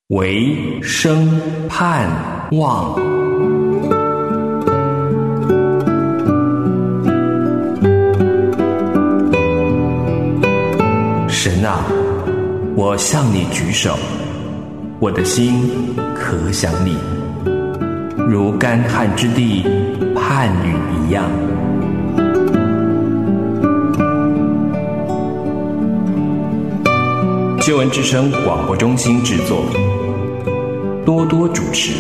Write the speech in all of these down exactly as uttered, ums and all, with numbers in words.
唯生盼望。神啊，我向你举手，我的心可想你，如干旱之地盼雨一样。救恩之声广播中心制作，多多主持。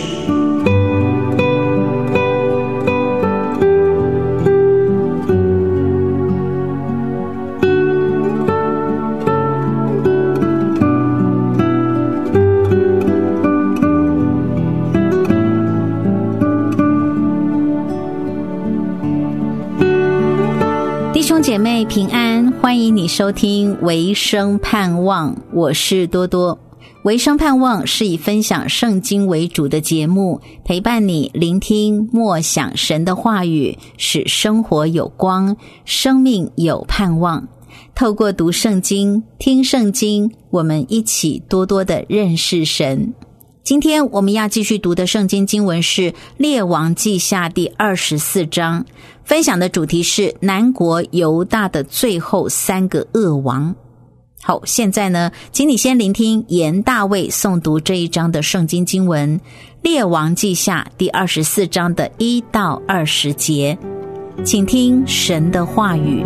弟兄姐妹平安，欢迎你收听维生盼望，我是多多。维生盼望是以分享圣经为主的节目，陪伴你聆听默想神的话语，使生活有光，生命有盼望。透过读圣经、听圣经，我们一起多多的认识神。今天我们要继续读的圣经经文是列王记下第二十四章，分享的主题是南国犹大的最后三个恶王。好，现在呢，请你先聆听严大卫诵读这一章的圣经经文，列王记下第二十四章的一到二十节，请听神的话语。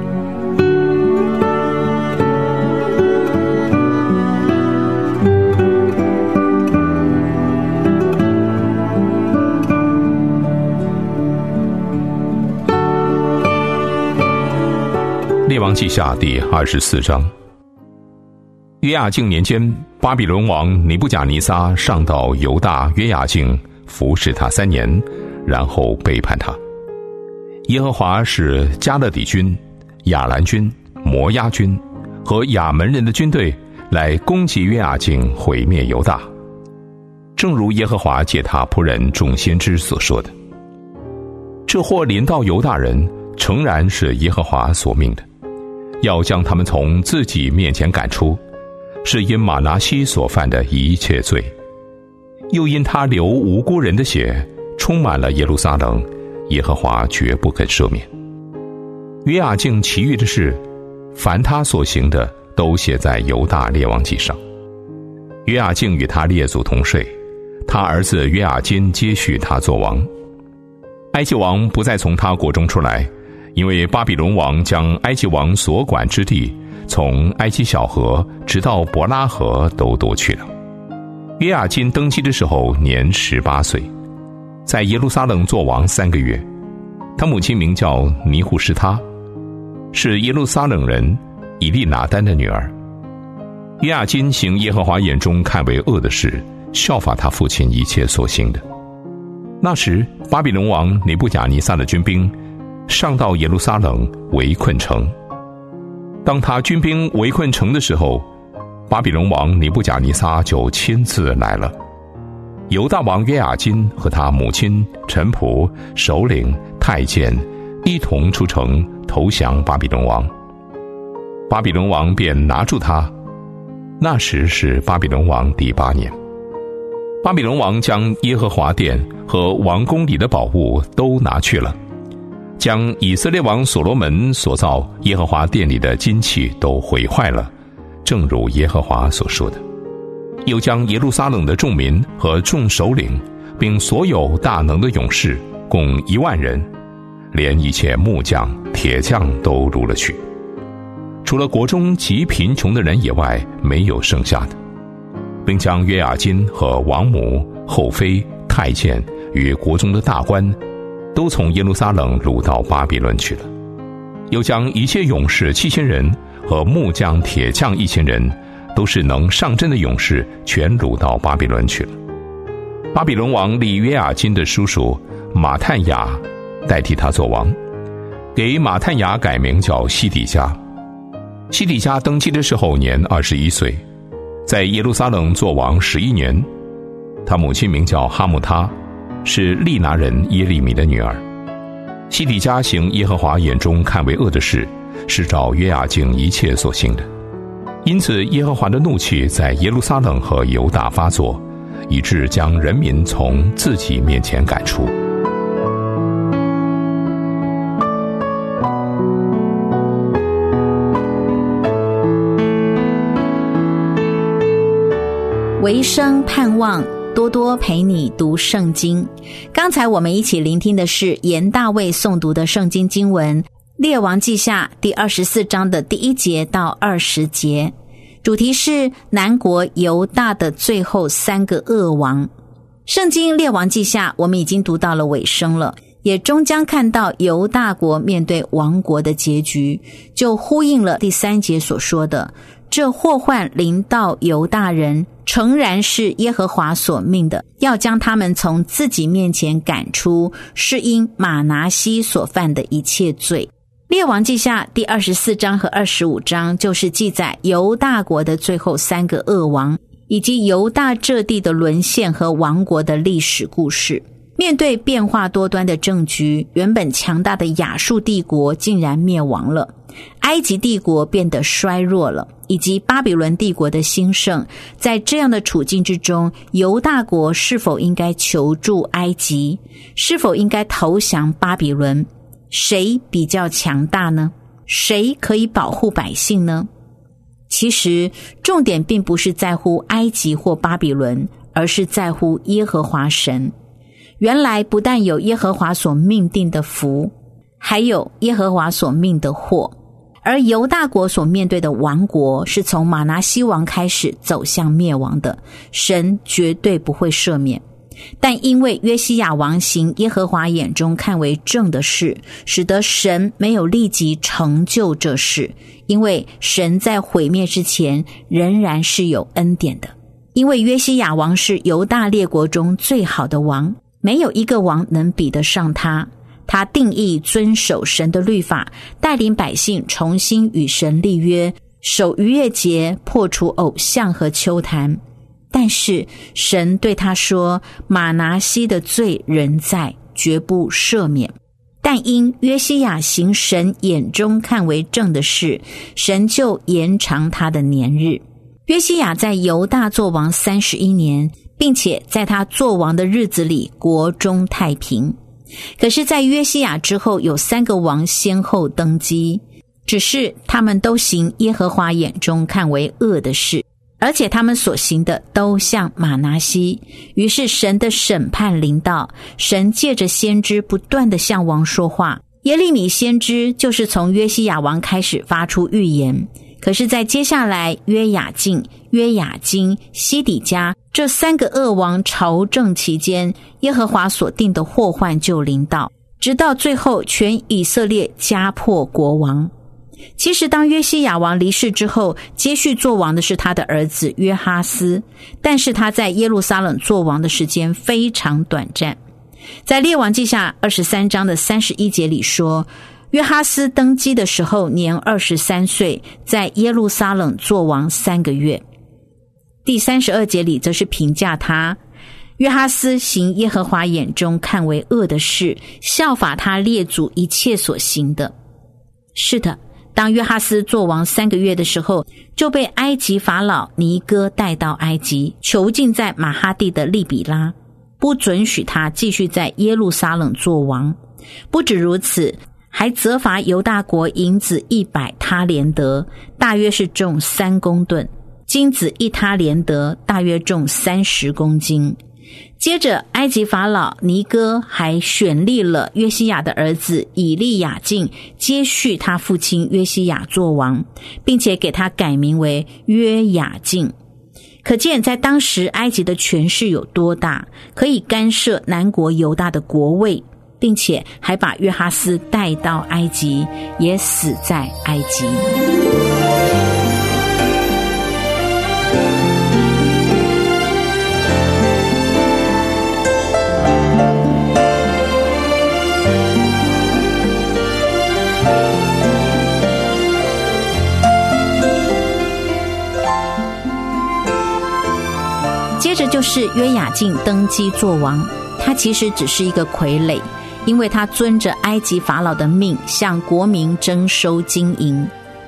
列王记下第二十四章。约雅敬年间，巴比伦王尼布甲尼撒上到犹大约雅敬，服侍他三年，然后背叛他。耶和华使加勒底军、亚兰军、摩押军和亚门人的军队来攻击约雅敬，毁灭犹大，正如耶和华借他仆人众先知所说的。这祸临到犹大人，诚然是耶和华所命的，要将他们从自己面前赶出，是因马拿西所犯的一切罪，又因他流无辜人的血，充满了耶路撒冷，耶和华绝不肯赦免。约雅敬其余的事，凡他所行的，都写在犹大列王记上。约雅敬与他列祖同睡，他儿子约雅金接续他作王。埃及王不再从他国中出来，因为巴比伦王将埃及王所管之地，从埃及小河直到伯拉河都夺去了。约雅金登基的时候年十八岁，在耶路撒冷作王三个月。他母亲名叫尼户什他，是耶路撒冷人以利拿单的女儿。约雅金行耶和华眼中看为恶的事，效法他父亲一切所行的。那时巴比伦王尼布甲尼撒的军兵上到耶路撒冷，围困城。当他军兵围困城的时候，巴比伦王尼布甲尼撒就亲自来了。犹大王约雅金和他母亲、臣仆、首领、太监一同出城投降巴比伦王。巴比伦王便拿住他，那时是巴比伦王第八年。巴比伦王将耶和华殿和王宫里的宝物都拿去了，将以色列王所罗门所造耶和华殿里的金器都毁坏了，正如耶和华所说的。又将耶路撒冷的众民和众首领，并所有大能的勇士，共一万人，连一切木匠、铁匠都掳了去，除了国中极贫穷的人以外，没有剩下的，并将约雅金和王母、后妃、太监与国中的大官都从耶路撒冷掳到巴比伦去了。又将一切勇士七千人和木匠、铁匠一千人，都是能上阵的勇士，全掳到巴比伦去了。巴比伦王立约雅金的叔叔马探雅代替他做王，给马探雅改名叫西底家。西底家登基的时候年二十一岁，在耶路撒冷做王十一年。他母亲名叫哈姆他，是利拿人耶利米的女儿。西底家行耶和华眼中看为恶的事，是照约雅敬一切所行的。因此耶和华的怒气在耶路撒冷和犹大发作， 以致将人民从自己面前赶出。 维生盼望，多多陪你读圣经。刚才我们一起聆听的是严大卫诵读的圣经经文，列王记下第二十四章的第一节到二十节，主题是南国犹大的最后三个恶王。圣经列王记下我们已经读到了尾声了，也终将看到犹大国面对亡国的结局，就呼应了第三节所说的，这祸患临到犹大人，诚然是耶和华所命的，要将他们从自己面前赶出，是因马拿西所犯的一切罪。列王记下第二十四章和二十五章就是记载犹大国的最后三个恶王，以及犹大这地的沦陷和亡国的历史故事。面对变化多端的政局，原本强大的亚述帝国竟然灭亡了，埃及帝国变得衰弱了，以及巴比伦帝国的兴盛。在这样的处境之中，犹大国是否应该求助埃及？是否应该投降巴比伦？谁比较强大呢？谁可以保护百姓呢？其实重点并不是在乎埃及或巴比伦，而是在乎耶和华神。原来不但有耶和华所命定的福，还有耶和华所命的祸。而犹大国所面对的亡国是从马拿西王开始走向灭亡的，神绝对不会赦免。但因为约西亚王行耶和华眼中看为正的事，使得神没有立即成就这事，因为神在毁灭之前仍然是有恩典的。因为约西亚王是犹大列国中最好的王，没有一个王能比得上他。他定义遵守神的律法，带领百姓重新与神立约，守逾越节，破除偶像和丘坛。但是神对他说，马拿西的罪仍在，绝不赦免。但因约西亚行神眼中看为正的事，神就延长他的年日。约西亚在犹大作王三十一年，并且在他作王的日子里，国中太平。可是在约西亚之后，有三个王先后登基，只是他们都行耶和华眼中看为恶的事，而且他们所行的都像马拿西。于是神的审判临到，神借着先知不断地向王说话。耶利米先知就是从约西亚王开始发出预言，可是在接下来约雅敬、约雅斤、西底家这三个恶王朝政期间，耶和华所定的祸患就临到，直到最后全以色列家破国亡。其实当约西亚王离世之后，接续作王的是他的儿子约哈斯，但是他在耶路撒冷作王的时间非常短暂。在列王记下二十三章的三十一节里说，约哈斯登基的时候年二十三岁，在耶路撒冷作王三个月。第三十二节里则是评价他，约哈斯行耶和华眼中看为恶的事，效法他列祖一切所行的。是的，当约哈斯作王三个月的时候，就被埃及法老尼哥带到埃及，囚禁在马哈地的利比拉，不准许他继续在耶路撒冷作王。不止如此，还责罚犹大国银子一百他连得，大约是重三公吨；金子一他连得，大约重三十公斤。接着埃及法老尼哥还选立了约西亚的儿子以利亚敬接续他父亲约西亚作王，并且给他改名为约雅敬。可见在当时埃及的权势有多大，可以干涉南国犹大的国位，并且还把约哈斯带到埃及，也死在埃及。接着就是约雅敬登基作王，他其实只是一个傀儡，因为他遵着埃及法老的命向国民征收金银。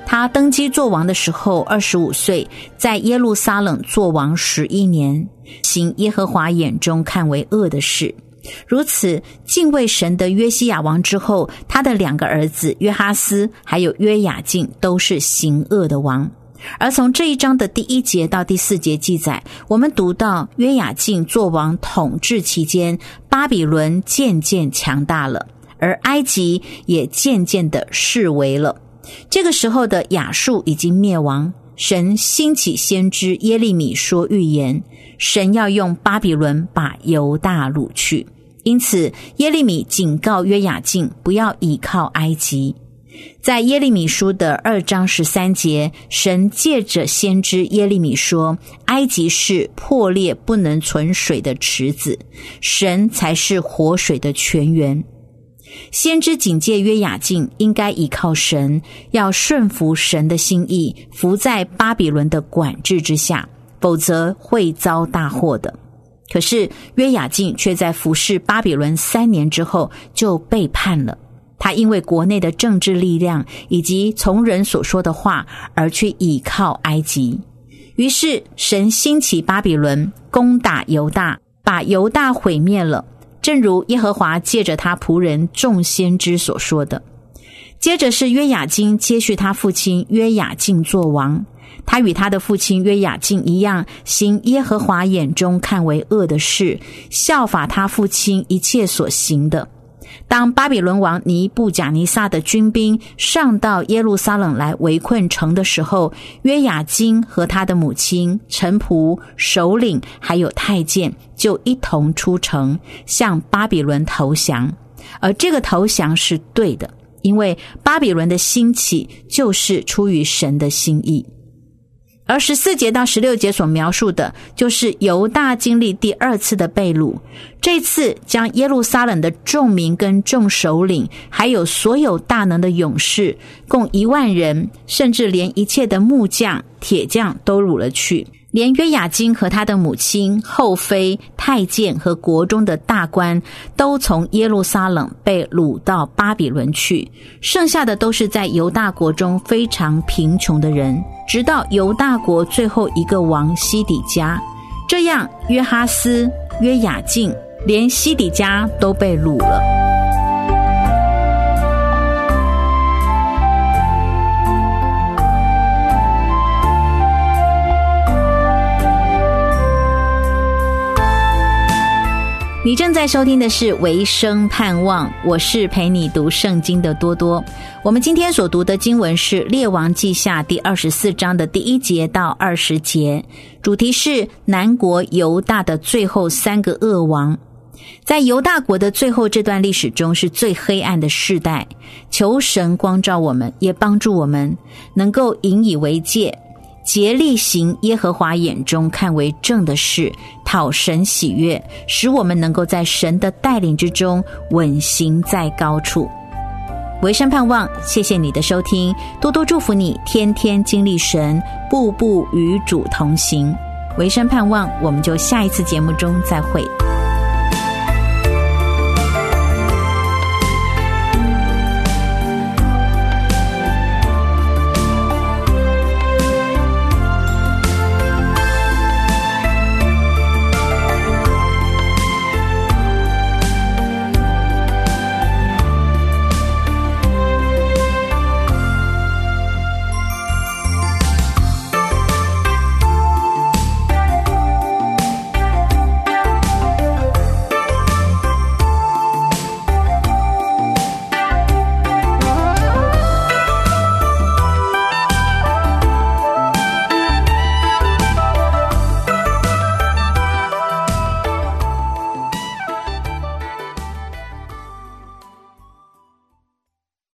他登基做王的时候二十五岁，在耶路撒冷做王十一年，行耶和华眼中看为恶的事。如此敬畏神的约西亚王之后，他的两个儿子约哈斯还有约雅敬都是行恶的王。而从这一章的第一节到第四节记载，我们读到约雅敬做王统治期间，巴比伦渐渐强大了，而埃及也渐渐的式微了。这个时候的亚述已经灭亡，神兴起先知耶利米说预言，神要用巴比伦把犹大掳去。因此耶利米警告约雅敬不要倚靠埃及。在耶利米书的二章十三节，神借着先知耶利米说，埃及是破裂不能存水的池子，神才是活水的泉源。先知警戒约雅敬应该倚靠神，要顺服神的心意，服在巴比伦的管制之下，否则会遭大祸的。可是约雅敬却在服侍巴比伦三年之后就背叛了，他因为国内的政治力量以及从人所说的话而去倚靠埃及。于是神兴起巴比伦攻打犹大，把犹大毁灭了，正如耶和华借着他仆人众先知所说的。接着是约雅敬接续他父亲约雅敬做王，他与他的父亲约雅敬一样，行耶和华眼中看为恶的事，效法他父亲一切所行的。当巴比伦王尼布甲尼撒的军兵上到耶路撒冷来围困城的时候，约雅敬和他的母亲、臣仆、首领还有太监就一同出城向巴比伦投降。而这个投降是对的，因为巴比伦的兴起就是出于神的心意。而十四节到十六节所描述的就是犹大经历第二次的被掳，这次将耶路撒冷的众民跟众首领还有所有大能的勇士共一万人，甚至连一切的木匠、铁匠都掳了去，连约雅敬和他的母亲、后妃、太监和国中的大官都从耶路撒冷被掳到巴比伦去，剩下的都是在犹大国中非常贫穷的人，直到犹大国最后一个王西底家。这样约哈斯、约雅敬连西底家都被掳了。你正在收听的是维生盼望，我是陪你读圣经的多多。我们今天所读的经文是列王记下第二十四章的第一节到二十节，主题是南国犹大的最后三个恶王。在犹大国的最后这段历史中是最黑暗的世代，求神光照我们，也帮助我们能够引以为戒，竭力行耶和华眼中看为正的事，讨神喜悦，使我们能够在神的带领之中稳行在高处。维生盼望，谢谢你的收听，多多祝福你天天经历神，步步与主同行。维生盼望，我们就下一次节目中再会。